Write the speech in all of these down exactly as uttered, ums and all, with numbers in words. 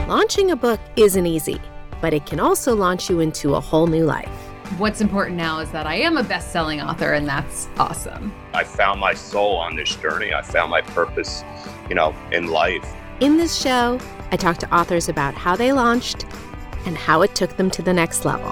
Launching a book isn't easy, but it can also launch you into a whole new life. What's important now is that I am a best-selling author, and that's awesome. I found my soul on this journey. I found my purpose, you know, in life. In this show, I talk to authors about how they launched and how it took them to the next level.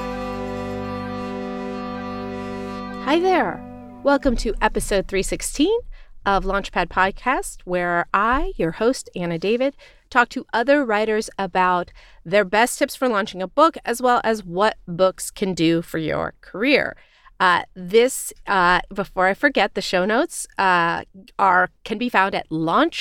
Hi there. Welcome to episode three sixteen of Launchpad Podcast, where I, your host, Anna David, talk to other writers about their best tips for launching a book, as well as what books can do for your career. Uh, this, uh, before I forget, the show notes uh, are can be found at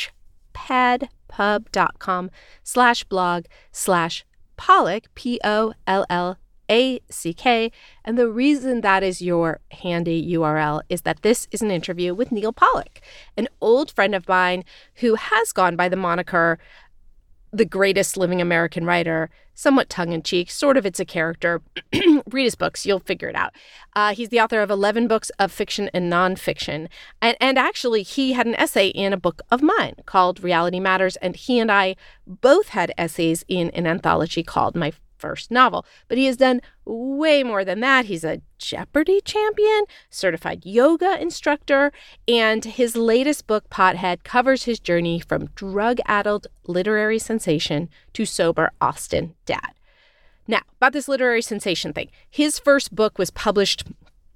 launchpadpub.com slash blog slash Pollack, P O L L A C K. And the reason that is your handy U R L is that this is an interview with Neal Pollack, an old friend of mine who has gone by the moniker the greatest living American writer, somewhat tongue-in-cheek, sort of it's a character. Read his books, you'll figure it out. Uh, he's the author of eleven books of fiction and nonfiction. And, and actually, he had an essay in a book of mine called Reality Matters, and he and I both had essays in an anthology called My First Novel. But he has done way more than that. He's a Jeopardy champion, certified yoga instructor, and his latest book, Pothead, covers his journey from drug-addled literary sensation to sober Austin dad. Now, about this literary sensation thing, his first book was published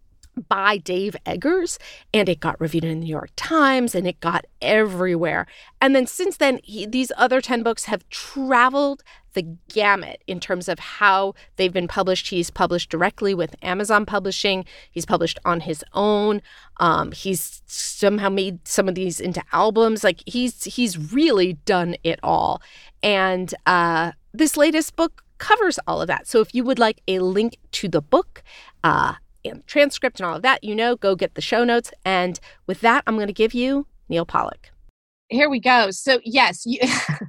by Dave Eggers, and it got reviewed in the New York Times, and it got everywhere. And then since then, he, these other ten books have traveled the gamut in terms of how they've been published. He's published directly with Amazon Publishing. He's published on his own. Um, he's somehow made some of these into albums. Like he's he's really done it all. And uh, this latest book covers all of that. So if you would like a link to the book, uh, and transcript and all of that, you know, go get the show notes. And with that, I'm going to give you Neal Pollack. Here we go. So yes, you,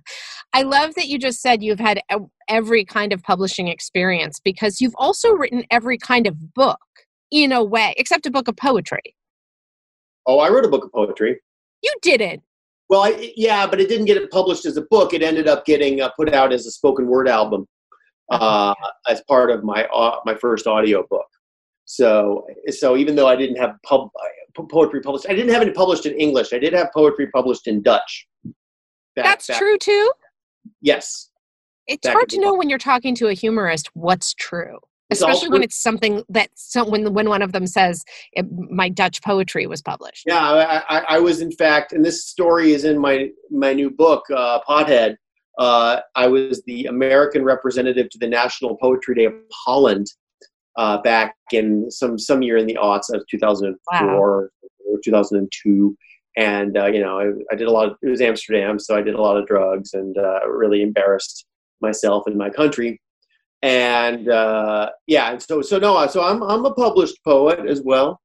I love that you just said you've had a, every kind of publishing experience, because you've also written every kind of book in a way, except a book of poetry. Oh, I wrote a book of poetry. You didn't. Well, I, yeah, but it didn't get it published as a book. It ended up getting uh, put out as a spoken word album uh, as part of my uh, my first audio book. So, so even though I didn't have pub, poetry published, I didn't have it published in English. I did have poetry published in Dutch. That, That's that, true too? Yes. It's hard to know when you're talking to a humorist what's true, it's especially when it's something that so when when one of them says it, my Dutch poetry was published. Yeah, I, I, I was in fact, and this story is in my my new book, uh, Pothead. Uh, I was the American representative to the National Poetry Day of Holland. Uh, back in some some year in the aughts of two thousand four wow. or two thousand two, and uh, you know I, I did a lot of, it was Amsterdam, so I did a lot of drugs and uh, really embarrassed myself and my country, and uh, yeah, so so no, so I'm I'm a published poet as well.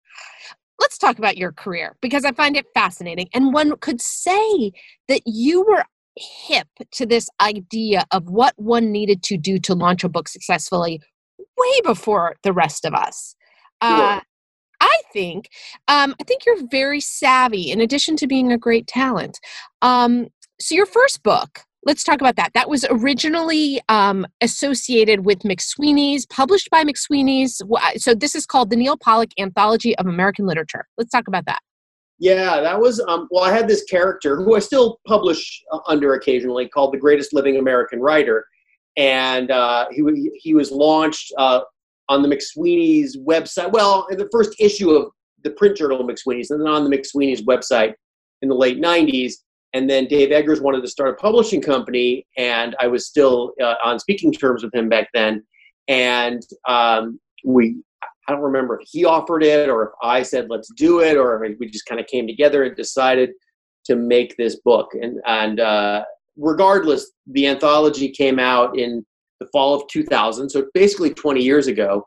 Let's talk about your career, because I find it fascinating, and one could say that you were hip to this idea of what one needed to do to launch a book successfully way before the rest of us. Uh, yeah. I think, um, I think you're very savvy in addition to being a great talent. Um, so your first book, let's talk about that. That was originally um, associated with McSweeney's, published by McSweeney's. So this is called the Neal Pollack Anthology of American Literature. Let's talk about that. Yeah, that was, um, well, I had this character who I still publish uh, under occasionally called the greatest living American writer. And uh, he he was launched uh, on the McSweeney's website. Well, in the first issue of the print journal McSweeney's, and then on the McSweeney's website in the late nineties. And then Dave Eggers wanted to start a publishing company, and I was still uh, on speaking terms with him back then. And um, we, I don't remember if he offered it or if I said let's do it, or we just kind of came together and decided to make this book. And and uh, regardless, the anthology came out in the fall of two thousand, so basically twenty years ago.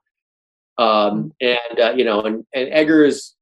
Um, and, uh, you know, and, and Eggers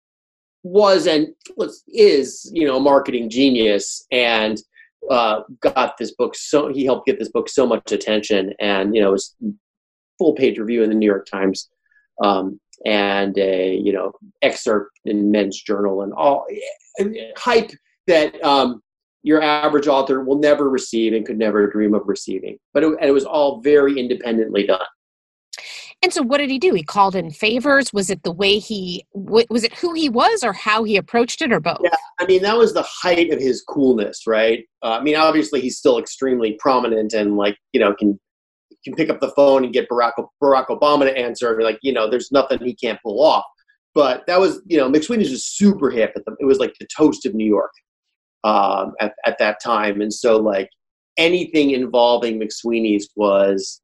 was and is, you know, a marketing genius, and uh, got this book, so he helped get this book so much attention, and, you know, it was full page review in the New York Times, um, and a, you know, excerpt in Men's Journal, and all hype that, um, your average author will never receive and could never dream of receiving. But it, and it was all very independently done. And so what did he do? He called in favors? Was it the way he, was it who he was or how he approached it, or both? Yeah, I mean, that was the height of his coolness, right? Uh, I mean, obviously he's still extremely prominent and like, you know, can can pick up the phone and get Barack, Barack Obama to answer. And like, you know, there's nothing he can't pull off. But that was, you know, McSweeney's was super hip. At the, it was like the toast of New York um, at, at that time. And so like anything involving McSweeney's was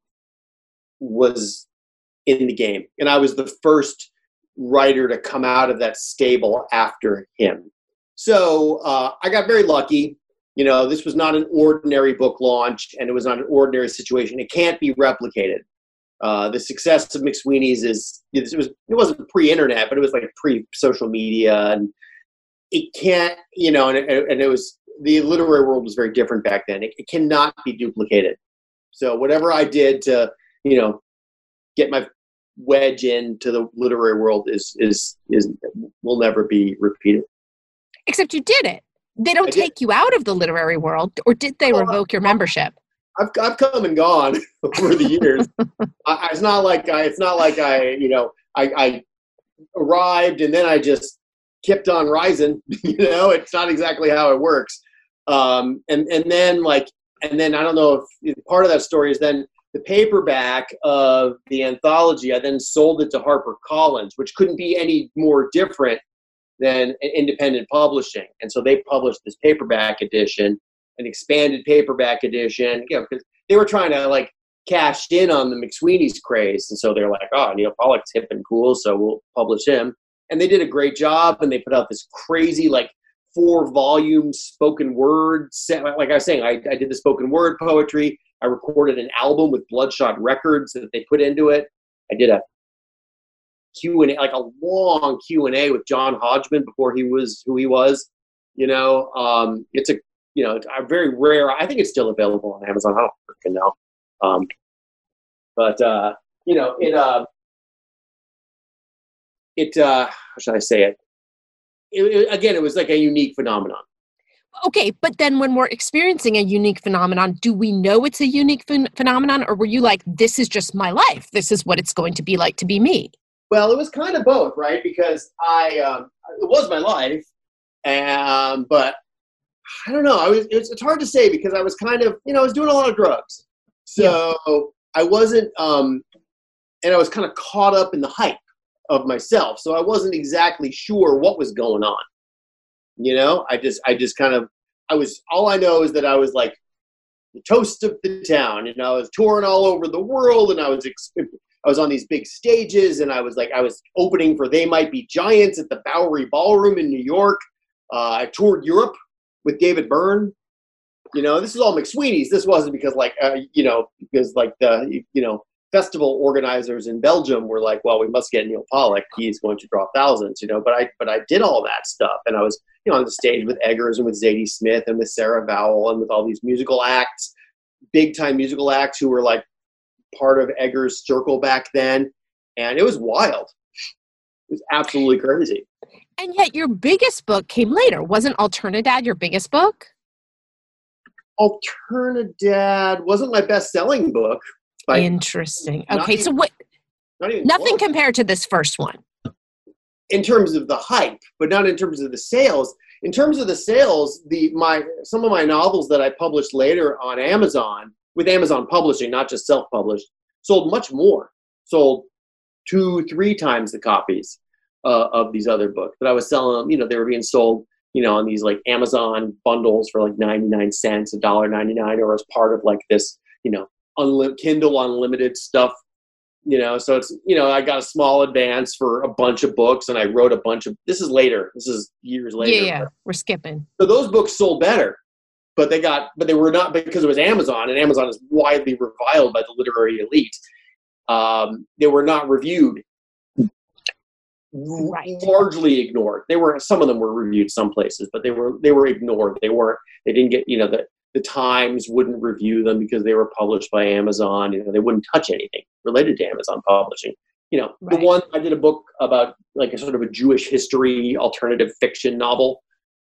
was in the game. And I was the first writer to come out of that stable after him. So uh, I got very lucky. You know, this was not an ordinary book launch, and it was not an ordinary situation. It can't be replicated. Uh, the success of McSweeney's is, it was, it wasn't pre-internet, but it was like pre-social media, and it can't, you know, and it, and it was, the literary world was very different back then. It, it cannot be duplicated. So whatever I did to, you know, get my wedge into the literary world is, is, is, will never be repeated. Except you did it. They don't take you out of the literary world, or did they revoke your membership? I've I've come and gone over the years. I, it's not like I it's not like I you know I, I arrived and then I just kept on rising. You know, it's not exactly how it works. Um, and and then like and then I don't know if part of that story is then the paperback of the anthology. I then sold it to HarperCollins, which couldn't be any more different than independent publishing. And so they published this paperback edition, an expanded paperback edition, you know, because they were trying to like cash in on the McSweeney's craze. And so they're like, oh, Neil Pollack's hip and cool, so we'll publish him. And they did a great job, and they put out this crazy like four volume spoken word set. Like I was saying, I, I did the spoken word poetry. I recorded an album with Bloodshot Records that they put into it. I did a Q and A, like a long Q and A with John Hodgman before he was who he was. You know, um, it's a you know a very rare. I think it's still available on Amazon. I don't freaking know, um, but uh, you know it. Uh, it uh, how should I say it? It, it? Again, it was like a unique phenomenon. Okay, but then when we're experiencing a unique phenomenon, do we know it's a unique ph- phenomenon, or were you like, this is just my life? This is what it's going to be like to be me? Well, it was kind of both, right? Because I, um, it was my life, um, but I don't know. I was. It's, it's hard to say because I was kind of, you know, I was doing a lot of drugs, so yeah. I wasn't, um, and I was kind of caught up in the hype of myself, so I wasn't exactly sure what was going on. You know, I just, I just kind of, I was. All I know is that I was like the toast of the town, and I was touring all over the world, and I was. Exp- I was on these big stages, and I was like, I was opening for They Might Be Giants at the Bowery Ballroom in New York. Uh, I toured Europe with David Byrne. You know, this is all McSweeney's. This wasn't because like, uh, you know, because like the, you know, festival organizers in Belgium were like, well, we must get Neil Pollack. He's going to draw thousands, you know, but I, but I did all that stuff. And I was, you know, on the stage with Eggers and with Zadie Smith and with Sarah Vowell and with all these musical acts, big time musical acts who were like, part of Eggers' circle back then, and it was wild. It was absolutely crazy. And yet your biggest book came later. Wasn't Alternadad your biggest book? Alternadad wasn't my best-selling book. Interesting. Okay, even, so what? Nothing close. Compared to this first one. In terms of the hype, but not in terms of the sales. In terms of the sales, the my some of my novels that I published later on Amazon, with Amazon Publishing, not just self-published, sold much more. Sold two, three times the copies uh, of these other books. But I was selling them, you know, they were being sold, you know, on these like Amazon bundles for like ninety-nine cents, one dollar ninety-nine, or as part of like this, you know, unli- Kindle Unlimited stuff, you know. So it's, you know, I got a small advance for a bunch of books, and I wrote a bunch of, this is later, this is years later. Yeah, yeah, we're skipping. So those books sold better. But they got, but they were not, because it was Amazon, and Amazon is widely reviled by the literary elite. Um, they were not reviewed, right. Largely ignored. They were, some of them were reviewed some places, but they were they were ignored. They weren't. They didn't get, you know, the the Times wouldn't review them because they were published by Amazon. You know, they wouldn't touch anything related to Amazon publishing. You know, right. The one I did a book about like a sort of a Jewish history alternative fiction novel.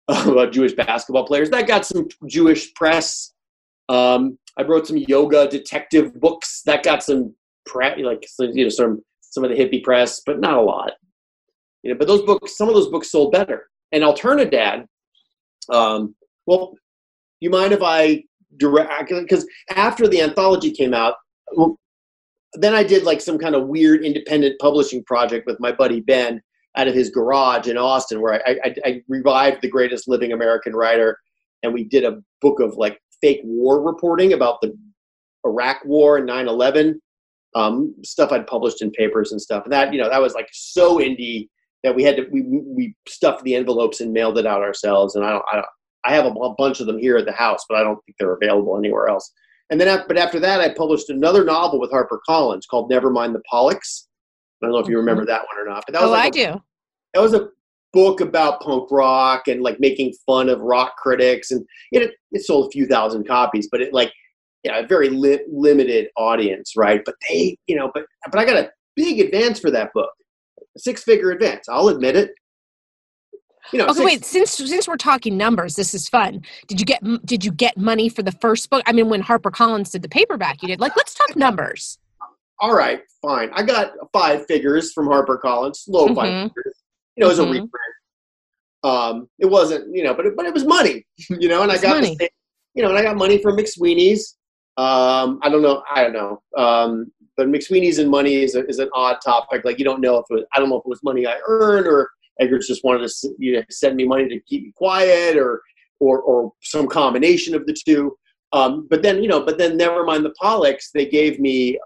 about Jewish basketball players. That got some Jewish press. Um, I wrote some yoga detective books. That got some press, like you know, some some of the hippie press, but not a lot. You know, but those books, some of those books sold better. And Alternadad, um, well, you mind if I direct? Because after the anthology came out, well, then I did like some kind of weird independent publishing project with my buddy Ben out of his garage in Austin, where I, I, I revived The Greatest Living American Writer, and we did a book of like fake war reporting about the Iraq War and nine eleven, um, stuff I'd published in papers and stuff. And that, you know, that was like so indie that we had to, we, we stuffed the envelopes and mailed it out ourselves. And I don't, I don't, I have a bunch of them here at the house, but I don't think they're available anywhere else. And then, but after that, I published another novel with HarperCollins called Nevermind the Pollux. I don't know if you remember that one or not. But that was oh, like I a, do. That was a book about punk rock and like making fun of rock critics, and it it sold a few thousand copies, but it like yeah, a very li- limited audience, right? But they, you know, but but I got a big advance for that book, a six-figure advance. I'll admit it. You know, okay, six, wait. Since since we're talking numbers, this is fun. Did you get did you get money for the first book? I mean, when HarperCollins did the paperback, you did. Like, let's talk numbers. All right, fine. I got five figures from HarperCollins, low Mm-hmm. five figures. You know, it was Mm-hmm. a reprint. Um, it wasn't, you know, but it, but it was money, you know, and I It's got, money. the, you know, and I got money from McSweeney's. Um, I don't know, I don't know. Um, but McSweeney's and money is a, is an odd topic. Like, you don't know if it was, I don't know if it was money I earned, or Eggers just wanted to, you know, send me money to keep me quiet, or or or some combination of the two. Um, but then, you know, but then Nevermind the Pollux, they gave me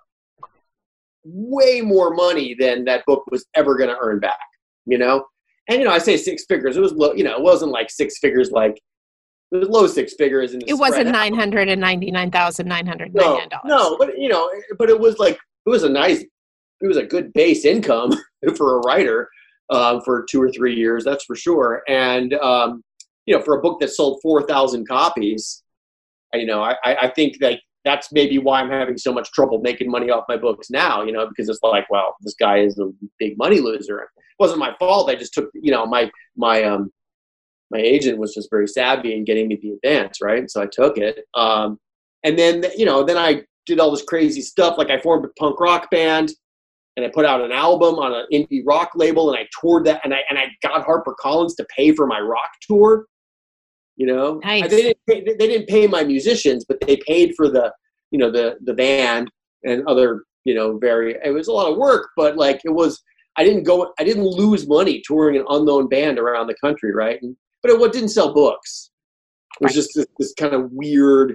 way more money than that book was ever going to earn back, you know? And, you know, I say six figures. It was low, you know, it wasn't like six figures, like it was low six figures. And It wasn't nine hundred and ninety nine thousand nine hundred ninety nine dollars. No, no, but you know, but it was like it was a nice, it was a good base income for a writer um, for two or three years, that's for sure. And um, you know, for a book that sold four thousand copies, you know, I, I think that that's maybe why I'm having so much trouble making money off my books now. You know, because it's like, well, this guy is a big money loser. It wasn't my fault. I just took, you know, my my um. my agent was just very savvy in getting me the advance, right? So I took it. Um, and then, you know, then I did all this crazy stuff. Like I formed a punk rock band, and I put out an album on an indie rock label, and I toured that, and I and I got HarperCollins to pay for my rock tour. You know, Nice. they didn't pay, they didn't pay my musicians, but they paid for the, you know, the the band and other, you know, very. It was a lot of work, but like it was. I didn't go. I didn't lose money touring an unknown band around the country, right? And, but it didn't sell books. It was Right. just this, this kind of weird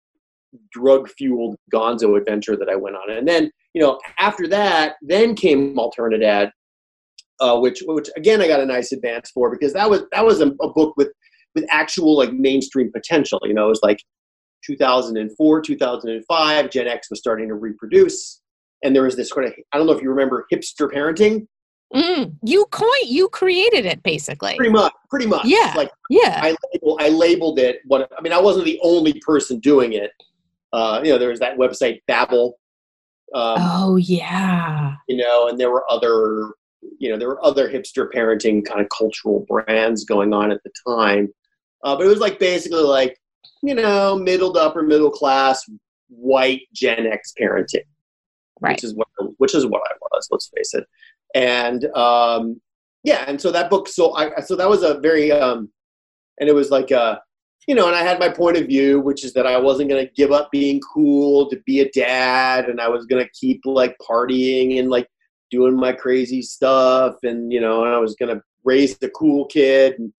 drug-fueled gonzo adventure that I went on. And then, you know, after that, then came Alternadad, uh, which, which again, I got a nice advance for, because that was that was a, a book with with actual like mainstream potential. You know, it was like two thousand four, two thousand five. Gen X was starting to reproduce, and there was this sort of, I don't know if you remember hipster parenting. Mm, you coin, you created it basically. Pretty much, pretty much. Yeah. Like Yeah. I label, I labeled it what I mean. I wasn't the only person doing it. Uh, you know, there was that website Babbel. Um, Oh yeah. You know, and there were other, you know, there were other hipster parenting kind of cultural brands going on at the time. Uh, but it was like basically like, you know, middle to upper middle class white Gen X parenting, Right. which is what which is what I was. Let's face it. And um, yeah, and so that book, so I, so that was a very, um, and it was like, a, you know, and I had my point of view, which is that I wasn't going to give up being cool to be a dad, and I was going to keep like partying and like doing my crazy stuff, and you know, and I was going to raise the cool kid. And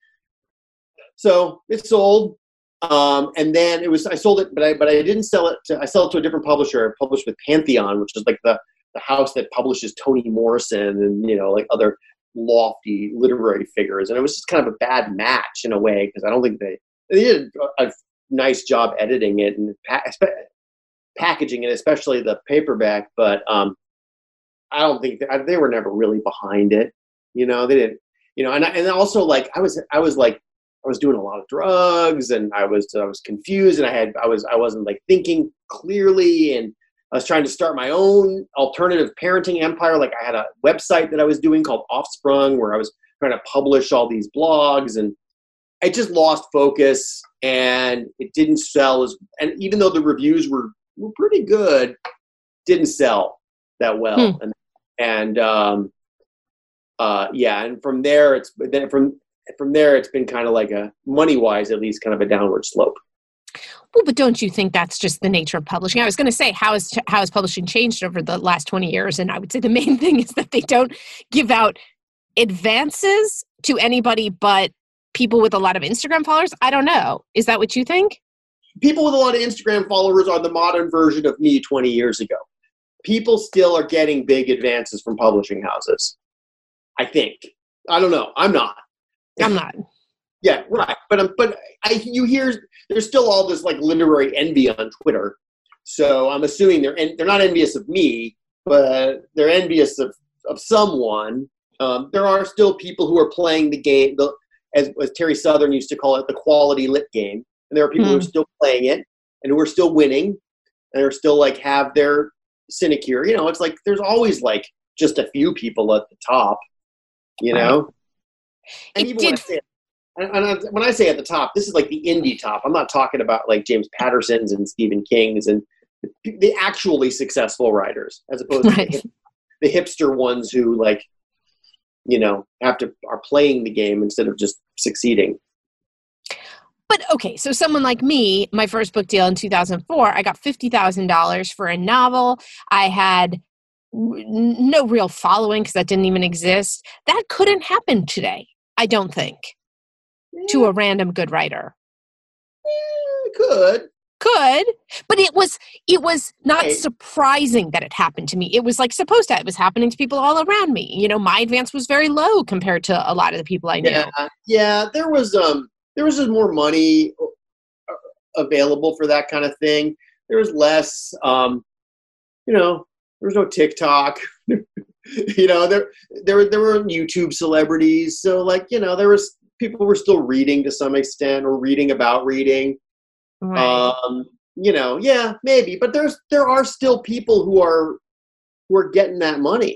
so it sold, um, and then it was I sold it, but I but I didn't sell it to I sold it to a different publisher. I published with Pantheon, which is like the the house that publishes Toni Morrison and, you know, like other lofty literary figures. And it was just kind of a bad match in a way, because I don't think they, they did a, a nice job editing it and pa- packaging it, especially the paperback. But um, I don't think that, they were never really behind it. You know, they didn't, you know, and, I, and also like, I was, I was like, I was doing a lot of drugs, and I was, I was confused, and I had, I was, I wasn't like thinking clearly, and I was trying to start my own alternative parenting empire. Like I had a website that I was doing called Offsprung, where I was trying to publish all these blogs, and I just lost focus, and it didn't sell as, and even though the reviews were, were pretty good, didn't sell that well. Hmm. And, and, um, uh, yeah. And from there, it's then from, from there, it's been kind of like a money wise, at least kind of a downward slope. Well, but don't you think that's just the nature of publishing? I was going to say, how is how has publishing changed over the last twenty years? And I would say the main thing is that they don't give out advances to anybody but people with a lot of Instagram followers. I don't know. Is that what you think? People with a lot of Instagram followers are the modern version of me twenty years ago. People still are getting big advances from publishing houses. I think. I don't know. I'm not. I'm not. Yeah, right. But um, but I you hear there's still all this like literary envy on Twitter. So I'm assuming they're en- they're not envious of me, but they're envious of, of someone. Um, there are still people who are playing the game, the, as, as Terry Southern used to call it, the quality lit game. And there are people Hmm. who are still playing it and who are still winning and are still like have their sinecure. You know, it's like there's always like just a few people at the top, you know? And It even when I did- say And, and I, when I say at the top, this is like the indie top. I'm not talking about like James Patterson's and Stephen King's and the, the actually successful writers, as opposed Right. to the, the hipster ones who like, you know, have to are playing the game instead of just succeeding. But okay, so someone like me, my first book deal in two thousand four, I got fifty thousand dollars for a novel. I had n- no real following because that didn't even exist. That couldn't happen today, I don't think, to a random good writer. Eh, could. Could, but it was it was not Right. surprising that it happened to me. It was like supposed to. It was happening to people all around me. You know, my advance was very low compared to a lot of the people I knew. Yeah, yeah. There was um, there was just more money available for that kind of thing. There was less, um, you know, there was no TikTok. you know, there there were there were YouTube celebrities. So like, you know, there was people were still reading to some extent or reading about reading. Right. Um, you know, yeah, maybe, but there's there are still people who are who are getting that money.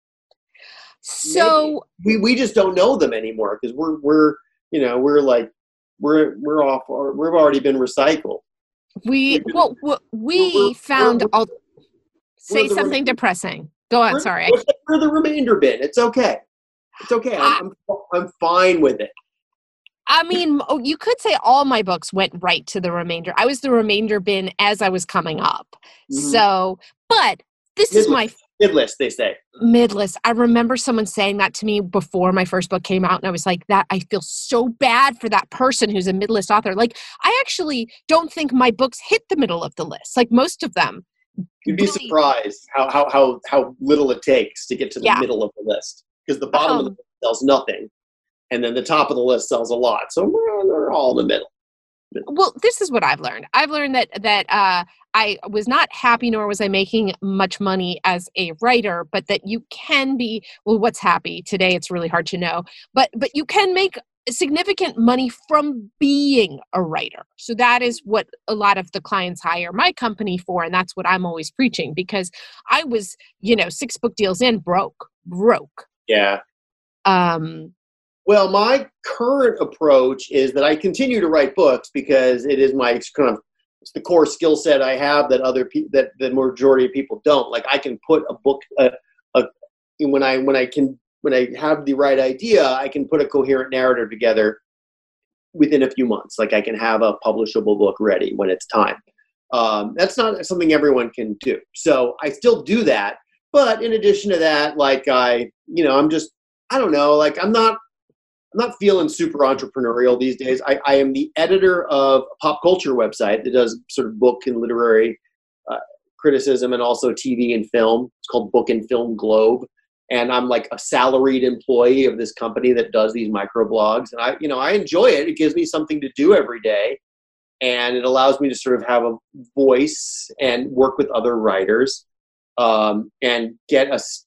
So we we just don't know them anymore because we're we're you know we're like we're we're off we've already been recycled. we well w- we we're- found we're- all. Say we're the something remainder- depressing. Go on. We're, Sorry. I- we're, we're the remainder bin. It's okay. It's okay. I'm I'm, I'm fine with it. I mean, oh, you could say all my books went right to the remainder. I was the remainder bin as I was coming up. Mhm. So, but this is my Mid list, they say. mid-list. I remember someone saying that to me before my first book came out, and I was like, that I feel so bad for that person who's a mid-list author. Like, I actually don't think my books hit the middle of the list. Like most of them. You'd be really- surprised how how how how little it takes to get to the Yeah. middle of the list because the bottom of the Um, list sells nothing, and then the top of the list sells a lot. So well, they're all in the middle. Well, this is what I've learned. I've learned that that uh, I was not happy, nor was I making much money as a writer, but that you can be. Well, what's happy today? It's really hard to know, but but you can make significant money from being a writer. So that is what a lot of the clients hire my company for, and that's what I'm always preaching because I was, you know, six book deals in, broke, broke. Yeah. Um, Well, my current approach is that I continue to write books because it is my kind of it's the core skill set I have that other people that the majority of people don't. Like I can put a book a, a when I when I can when I have the right idea, I can put a coherent narrative together within a few months. Like I can have a publishable book ready when it's time. Um, that's not something everyone can do. So I still do that, but in addition to that, like I, you know, I'm just I don't know, like I'm not. I'm not feeling super entrepreneurial these days. I, I am the editor of a pop culture website that does sort of book and literary uh, criticism and also T V and film. It's called Book and Film Globe. And I'm like a salaried employee of this company that does these microblogs. And I, you know, I enjoy it. It gives me something to do every day. And it allows me to sort of have a voice and work with other writers um, and get a s-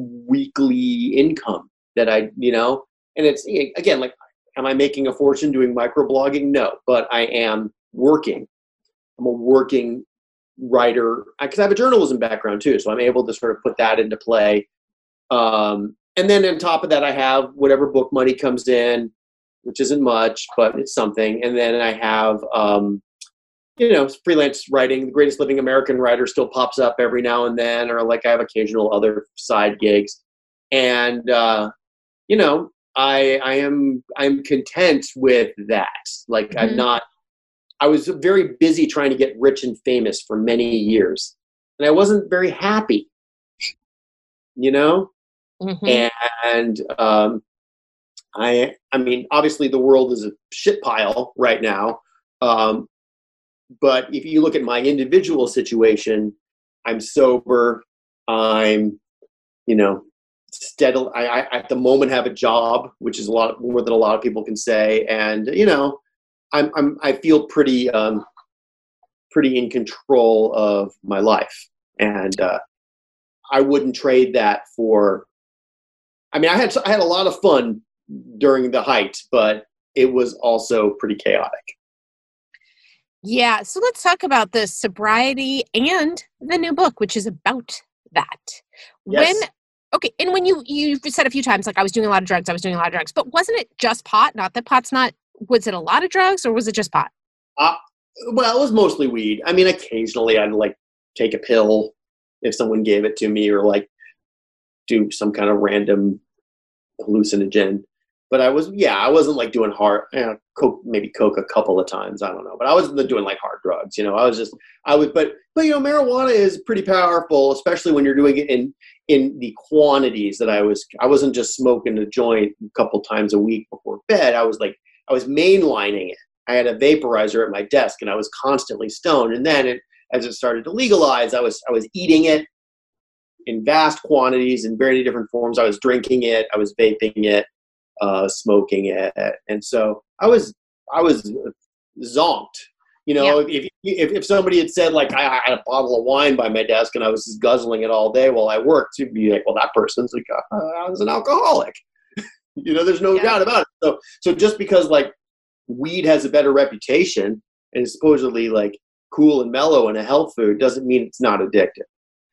weekly income that I, you know, and it's, again, like, am I making a fortune doing microblogging? No, but I am working. I'm a working writer because I have a journalism background too. So I'm able to sort of put that into play. Um, and then on top of that, I have whatever book money comes in. which isn't much, but it's something. And then I have, um, you know, freelance writing. The Greatest Living American Writer still pops up every now and then, or like I have occasional other side gigs. And, uh, you know, I, I am, I'm content with that. Like, mm-hmm. I'm not, I was very busy trying to get rich and famous for many years, and I wasn't very happy, you know? Mm-hmm. And, um, I, I mean, obviously the world is a shit pile right now. Um, but if you look at my individual situation, I'm sober. I'm, you know, steadily, I, I at the moment have a job, which is a lot more than a lot of people can say. And, you know, I'm, I'm, I feel pretty, um, pretty in control of my life. And, uh, I wouldn't trade that for, I mean, I had, I had a lot of fun during the height, but it was also pretty chaotic. Yeah. So let's talk about the sobriety and the new book, which is about that. Yes. When, okay. And when you, you've said a few times, like I was doing a lot of drugs, I was doing a lot of drugs, but wasn't it just pot? Not that pot's not, was it a lot of drugs or was it just pot? Uh, well, it was mostly weed. I mean, occasionally I'd like take a pill if someone gave it to me, or like do some kind of random hallucinogen. But I was, yeah, I wasn't like doing hard, you know, coke, maybe coke a couple of times. I don't know, but I wasn't doing like hard drugs, you know, I was just, I was, but, but, you know, marijuana is pretty powerful, especially when you're doing it in, in the quantities that I was, I wasn't just smoking a joint a couple times a week before bed. I was like, I was mainlining it. I had a vaporizer at my desk and I was constantly stoned. And then it, as it started to legalize, I was, I was eating it in vast quantities in very different forms. I was drinking it. I was vaping it. Uh, smoking it, and so I was, I was zonked. You know, yeah. if, if if somebody had said like I, I had a bottle of wine by my desk and I was just guzzling it all day while I worked, you'd be like, well, that person's like uh, I was an alcoholic. You know, there's no yeah. doubt about it. So, so just because like weed has a better reputation and is supposedly like cool and mellow and a health food doesn't mean it's not addictive.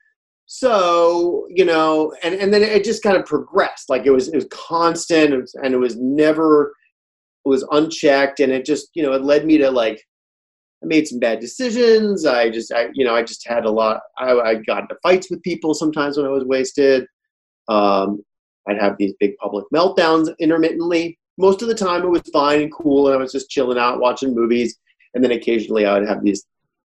So, you know, and, and then it just kind of progressed. Like it was, it was constant and it was, and it was never, it was unchecked. And it just, you know, it led me to like, I made some bad decisions. I just, I, you know, I just had a lot, I, I got into fights with people sometimes when I was wasted. Um, I'd have these big public meltdowns intermittently. Most of the time it was fine and cool. And I was just chilling out, watching movies. And then occasionally I would have these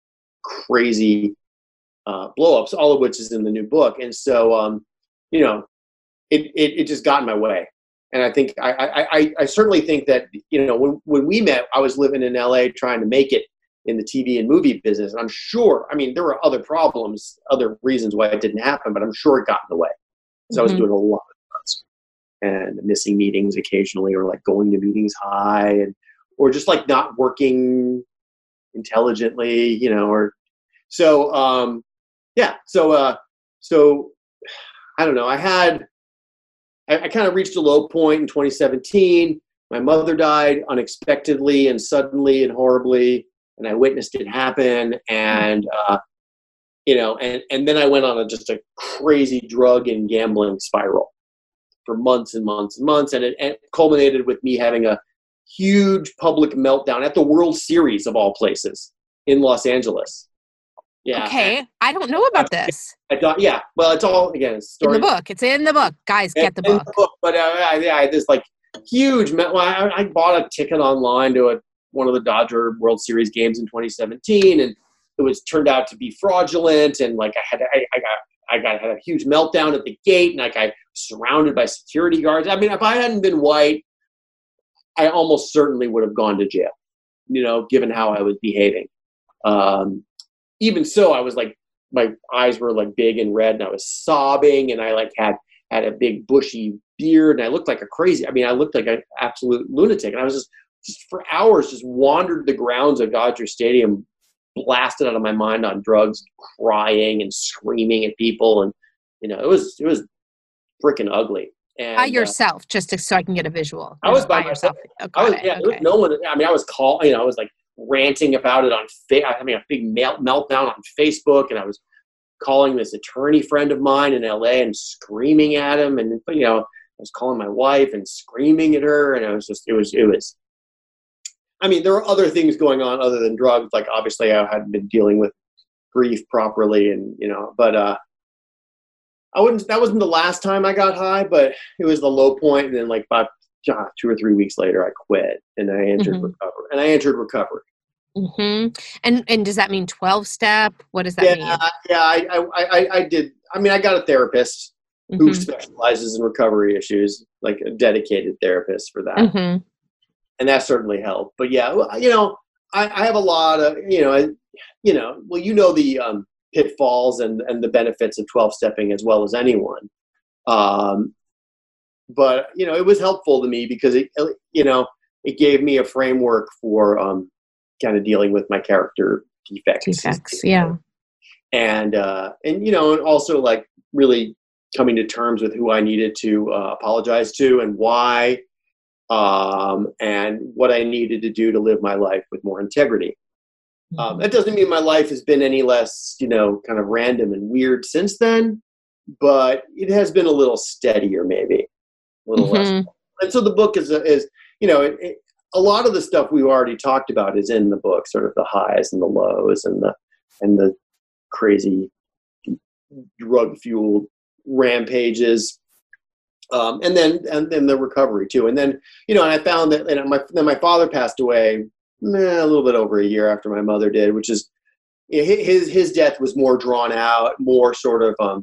crazy Uh, blow-ups, all of which is in the new book. And so, um, you know, it, it, it just got in my way. And I think, I, I, I, I certainly think that, you know, when, when we met, I was living in L A trying to make it in the T V and movie business. And I'm sure, I mean, there were other problems, other reasons why it didn't happen, but I'm sure it got in the way. So mm-hmm. I was doing a lot of drugs and missing meetings occasionally, or like going to meetings high, and, or just like not working intelligently, you know, or so, um, Yeah. So, uh, so I don't know. I had, I, I kind of reached a low point in twenty seventeen. My mother died unexpectedly and suddenly and horribly, and I witnessed it happen. And, uh, you know, and, and then I went on a, just a crazy drug and gambling spiral for months and months and months. And it, and it culminated with me having a huge public meltdown at the World Series of all places in Los Angeles. Yeah. Okay. I don't know about this. I thought, yeah. Well, it's all, again, it's story. In the book. It's in the book. Guys, get the book. the book. But uh, I, I had this like huge, well, I, I bought a ticket online to a, one of the Dodger World Series games in twenty seventeen. And it was turned out to be fraudulent. And like I had, I, I got, I got had a huge meltdown at the gate, and like I was surrounded by security guards. I mean, if I hadn't been white, I almost certainly would have gone to jail, you know, given how I was behaving. Um, Even so, I was like, my eyes were like big and red, and I was sobbing, and I like had had a big bushy beard, and I looked like a crazy. I mean, I looked like an absolute lunatic, and I was just, just for hours, just wandered the grounds of Dodger Stadium, blasted out of my mind on drugs, crying and screaming at people, and you know, it was it was freaking ugly. And, by yourself, uh, just to, so I can get a visual. I was by, by myself. Oh, I was, yeah, okay. There was no one. I mean, I was calling. You know, I was like ranting about it on fa- having a big melt- meltdown on Facebook, and I was calling this attorney friend of mine in L A and screaming at him, and you know, was calling my wife and screaming at her, and I was just, it was, it was, I mean, there were other things going on other than drugs. Like, obviously I hadn't been dealing with grief properly, and, you know, but, uh, I wouldn't, that wasn't the last time I got high, but it was the low point. And then like about uh, two or three weeks later, I quit and I entered Mm-hmm. recovery and I entered recovery. Mm-hmm. And, and does that mean twelve step? What does that yeah, mean? Yeah, I, I, I, I did. I mean, I got a therapist Mm-hmm. who specializes in recovery issues, like a dedicated therapist for that. Mm-hmm. And that certainly helped. But yeah, you know, I, I have a lot of, you know, I, you know, well, you know, the um, pitfalls and, and the benefits of twelve stepping as well as anyone. Um, but, you know, it was helpful to me because it, you know, it gave me a framework for um, kind of dealing with my character defects. Defects, yeah. And, uh, and, you know, and also like really coming to terms with who I needed to uh, apologize to and why, um, and what I needed to do to live my life with more integrity. Mm-hmm. Um, that doesn't mean my life has been any less, you know, kind of random and weird since then, but it has been a little steadier, maybe a little mm-hmm. less. And so the book is, is you know, it, it, a lot of the stuff we've already talked about is in the book, sort of the highs and the lows and the, and the crazy drug-fueled rampages, um, and then and then the recovery too. And then, you know, and I found that, and my then my father passed away eh, a little bit over a year after my mother did, which is his his death was more drawn out, more sort of um,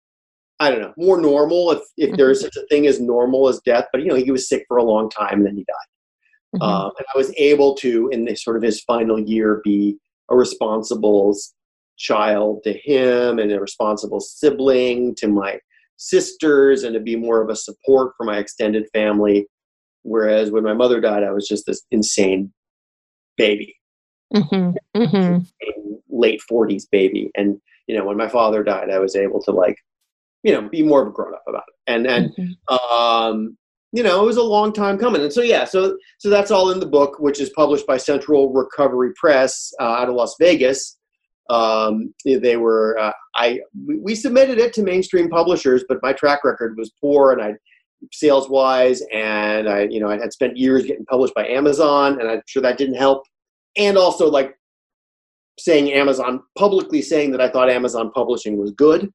I don't know, more normal, if if there is such a thing as normal as death. But you know, he was sick for a long time and then he died. Mm-hmm. Um, and I was able to, in this sort of his final year, be a responsible child to him and a responsible sibling to my sisters, and to be more of a support for my extended family. Whereas when my mother died, I was just this insane baby, mm-hmm. Mm-hmm. late forties baby. And, you know, when my father died, I was able to like, you know, be more of a grown up about it. And, and, mm-hmm. um, you know, it was a long time coming. And so, yeah, so, so that's all in the book, which is published by Central Recovery Press uh, out of Las Vegas. Um, they were, uh, I, we submitted it to mainstream publishers, but my track record was poor, and I, sales wise, and I, you know, I had spent years getting published by Amazon, and I'm sure that didn't help. And also like saying Amazon, publicly saying that I thought Amazon publishing was good.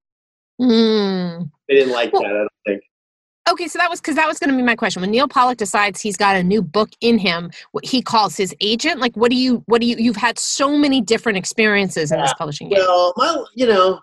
Mm. They didn't like well, that, I don't think. Okay, so that was because that was going to be my question. When Neal Pollack decides he's got a new book in him, what he calls his agent, like what do you, what do you, you've had so many different experiences in yeah. this publishing game. Well, my, you know,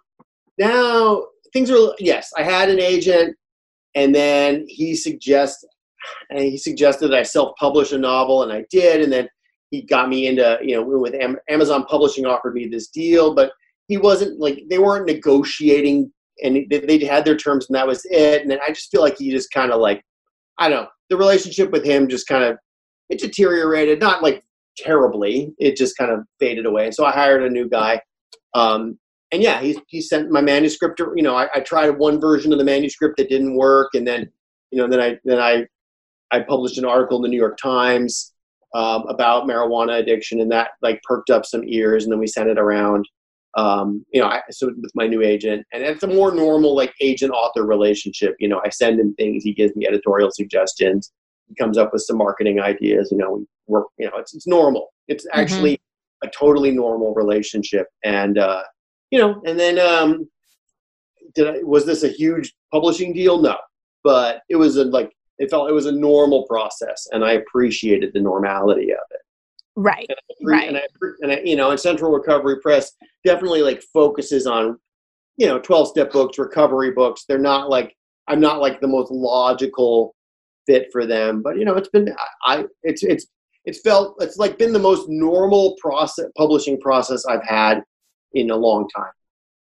now things are, yes, I had an agent, and then he suggests, and he suggested that I self-publish a novel, and I did, and then he got me into, you know, with Am- Amazon Publishing offered me this deal, but he wasn't like, they weren't negotiating. And they had their terms, and that was it. And then I just feel like he just kind of like, I don't know, the relationship with him just kind of, it deteriorated, not like terribly. It just kind of faded away. And so I hired a new guy. Um, and yeah, he he sent my manuscript. To, you know, I, I tried one version of the manuscript that didn't work, and then, you know, then I then I I published an article in the New York Times um, about marijuana addiction, and that like perked up some ears. And then we sent it around. Um, you know, I, so with my new agent, and it's a more normal like agent-author relationship. You know, I send him things, he gives me editorial suggestions, he comes up with some marketing ideas. You know, we work. You know, it's it's normal. It's actually mm-hmm. a totally normal relationship. And uh, you know, and then um, did I, was this a huge publishing deal? No, but it was a like it felt it was a normal process, and I appreciated the normality of it. Right. And I, right. And I, and I, you know, and Central Recovery Press definitely like focuses on, you know, twelve step books, recovery books. They're not like, I'm not like the most logical fit for them, but you know, it's been, I, it's, it's, it's felt, it's like been the most normal process, publishing process I've had in a long time.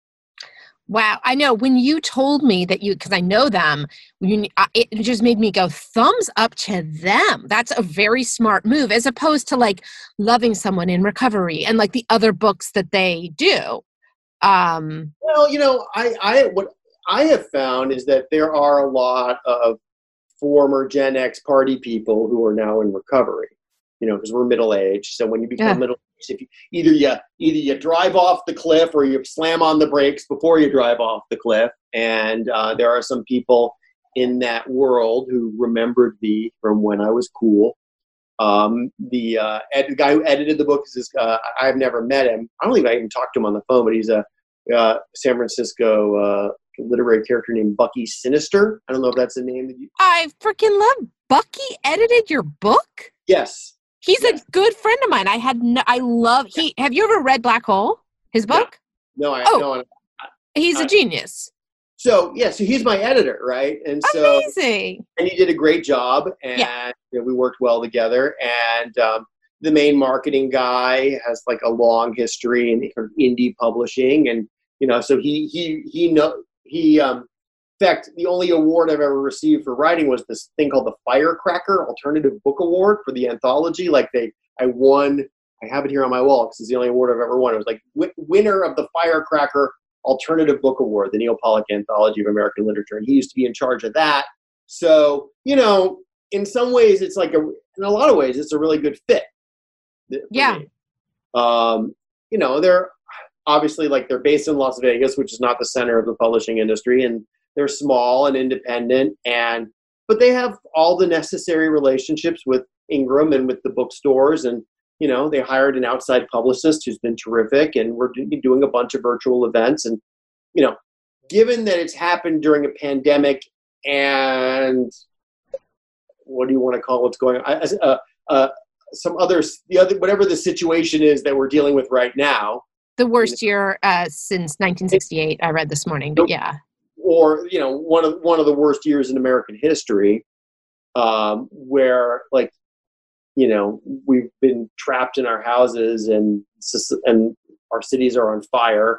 Wow. I know when you told me that you, because I know them, you, it just made me go thumbs up to them. That's a very smart move, as opposed to like Loving Someone in Recovery and like the other books that they do. Um, well, you know, I, I, what I have found is that there are a lot of former Gen X party people who are now in recovery, you know, because we're middle-aged. So when you become yeah. middle-aged, if you, either you either you drive off the cliff or you slam on the brakes before you drive off the cliff. And uh, there are some people in that world who remembered me from when I was cool. Um, the, uh, ed- the guy who edited the book is this, uh, I've never met him. I don't think I even talked to him on the phone, but he's a uh, San Francisco uh, literary character named Bucky Sinister. I don't know if that's the name that you. I freaking love Bucky edited your book. Yes, he's yes. a good friend of mine. I had no, I love he. Have you ever read Black Hole? His book? No, I oh, no. I, he's I, a genius. So yeah, so he's my editor, right? And so amazing. And he did a great job, and yeah. you know, we worked well together. And um, the main marketing guy has like a long history in indie publishing, and you know, so he he he know he. Um, in fact, the only award I've ever received for writing was this thing called the Firecracker Alternative Book Award for the anthology. Like they, I won. I have it here on my wall because it's the only award I've ever won. It was like w- winner of the Firecracker Alternative Book Award, the Neil Pollack Anthology of American Literature, and he used to be in charge of that. So, you know, in some ways, it's like a, in a lot of ways, it's a really good fit. Yeah. Me. Um, you know, they're obviously like they're based in Las Vegas, which is not the center of the publishing industry, and they're small and independent, and but they have all the necessary relationships with Ingram and with the bookstores, and you know, they hired an outside publicist who's been terrific, and we're doing a bunch of virtual events. And, you know, given that it's happened during a pandemic and what do you want to call what's going on? Uh, uh, some others, the other, whatever the situation is that we're dealing with right now. The worst year uh, since nineteen sixty-eight, I read this morning, but yeah. Or, you know, one of, one of the worst years in American history, um, where like, you know, we've been trapped in our houses and and our cities are on fire.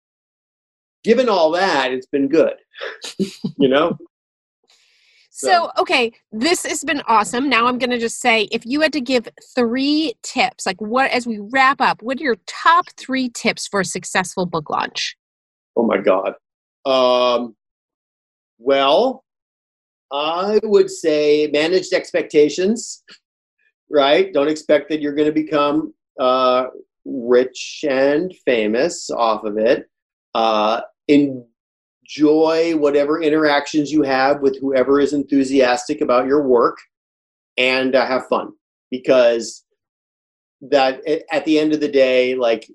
Given all that, it's been good, you know? So, so, okay, this has been awesome. Now I'm going to just say, if you had to give three tips, like what, as we wrap up, what are your top three tips for a successful book launch? Oh my God. Um, well, I would say managed expectations. Right? Don't expect that you're going to become uh, rich and famous off of it. Uh, enjoy whatever interactions you have with whoever is enthusiastic about your work, and uh, have fun. Because that at the end of the day, like,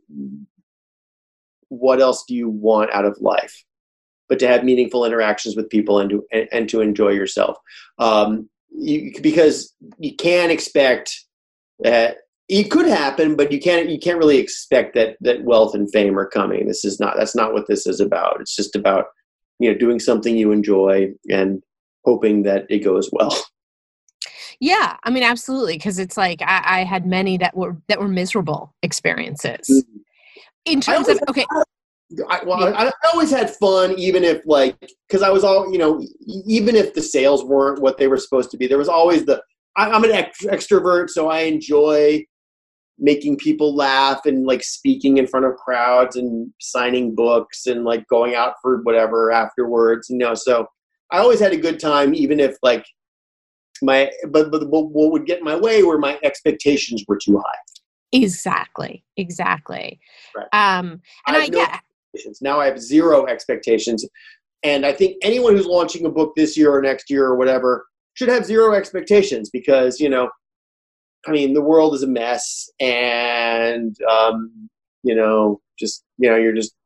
what else do you want out of life but to have meaningful interactions with people and to and, and to enjoy yourself? Um, You, because you can't expect that it could happen, but you can't you can't really expect that that wealth and fame are coming. This is not that's not what this is about. It's just about, you know, doing something you enjoy and hoping that it goes well. Yeah, I mean, absolutely, because it's like I, I had many that were that were miserable experiences. Mm-hmm. In terms of okay. I, well, I, I always had fun, even if like, because I was all, you know, even if the sales weren't what they were supposed to be, there was always the, I, I'm an ex- extrovert, so I enjoy making people laugh and like speaking in front of crowds and signing books and like going out for whatever afterwards, you know, so I always had a good time, even if like my, but, but what would get in my way were my expectations were too high. Exactly. Exactly. Right. Um, and I, I no yeah. Now I have zero expectations. And I think anyone who's launching a book this year or next year or whatever should have zero expectations because, you know, I mean, the world is a mess and, um, you know, just, you know, you're just,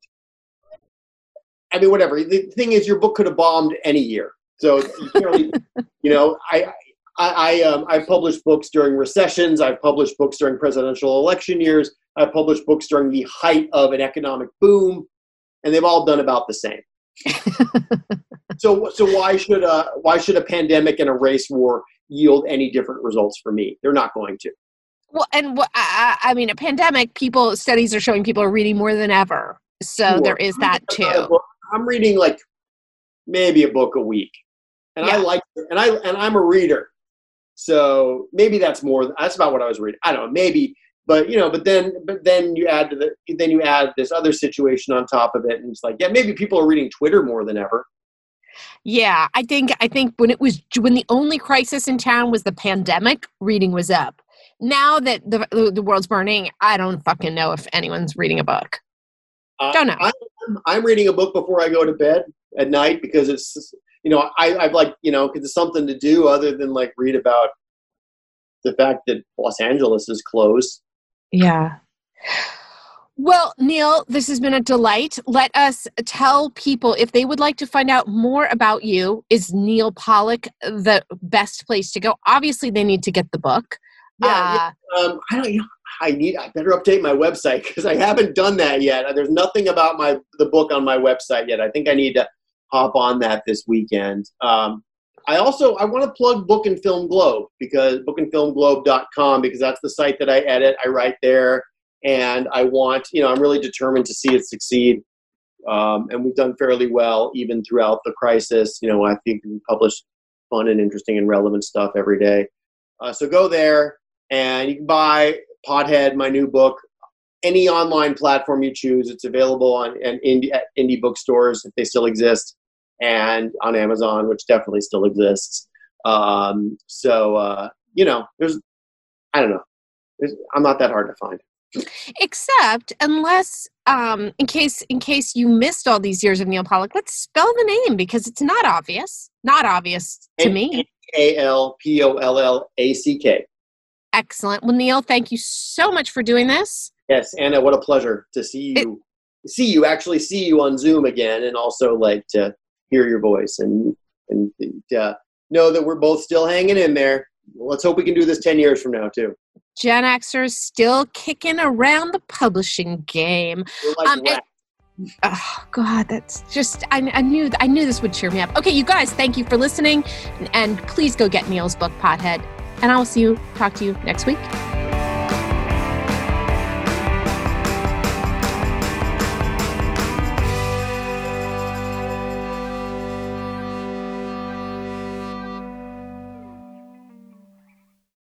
I mean, whatever. The thing is, your book could have bombed any year. So, you, can't really, you know, I, I, I, um, I published books during recessions. I've published books during presidential election years. I've published books during the height of an economic boom. And they've all done about the same. so, so why should a why should a pandemic and a race war yield any different results for me? They're not going to. Well, and what I, I mean, a pandemic, people studies are showing people are reading more than ever. So sure. There is that too. I'm reading like maybe a book a week, and yeah. I like it. and I and I'm a reader, so maybe that's more. That's about what I was reading. I don't know, maybe. But, you know, but then, but then you add to the, then you add this other situation on top of it. And it's like, yeah, maybe people are reading Twitter more than ever. Yeah. I think, I think when it was, when the only crisis in town was the pandemic, reading was up. Now that the the world's burning, I don't fucking know if anyone's reading a book. Uh, don't know. I'm, I'm reading a book before I go to bed at night because it's, you know, I, I've like, you know, because it's something to do other than like read about the fact that Los Angeles is closed. Yeah. Well, Neil, this has been a delight. Let us tell people if they would like to find out more about you. Is Neil Pollack the best place to go? Obviously, they need to get the book. Yeah, Uh, yeah. Um, I don't. You know, I need. I better update my website because I haven't done that yet. There's nothing about my the book on my website yet. I think I need to hop on that this weekend. Um, I also I want to plug Book and Film Globe because book and film globe dot com because that's the site that I edit. I write there. And I want, you know, I'm really determined to see it succeed. Um, and we've done fairly well even throughout the crisis. You know, I think we publish fun and interesting and relevant stuff every day. Uh, so go there and you can buy Pothead, my new book, any online platform you choose. It's available on and indie, at indie bookstores if they still exist, and on Amazon, which definitely still exists. Um, so, uh, you know, there's, I don't know, there's, I'm not that hard to find. Except, unless, um, in case in case you missed all these years of Neil Pollack, let's spell the name because it's not obvious. Not obvious to me. A L P O L L A C K. Excellent. Well, Neil, thank you so much for doing this. Yes, Anna, what a pleasure to see you. It, see you, actually see you on Zoom again, and also like to hear your voice and and uh, know that we're both still hanging in there. Let's hope we can do this ten years from now too. Gen Xers still kicking around the publishing game. Like um, it, oh God, that's just I, I knew I knew this would cheer me up. Okay, you guys, thank you for listening, and, and please go get Neil's book, Pothead, and I will see you talk to you next week.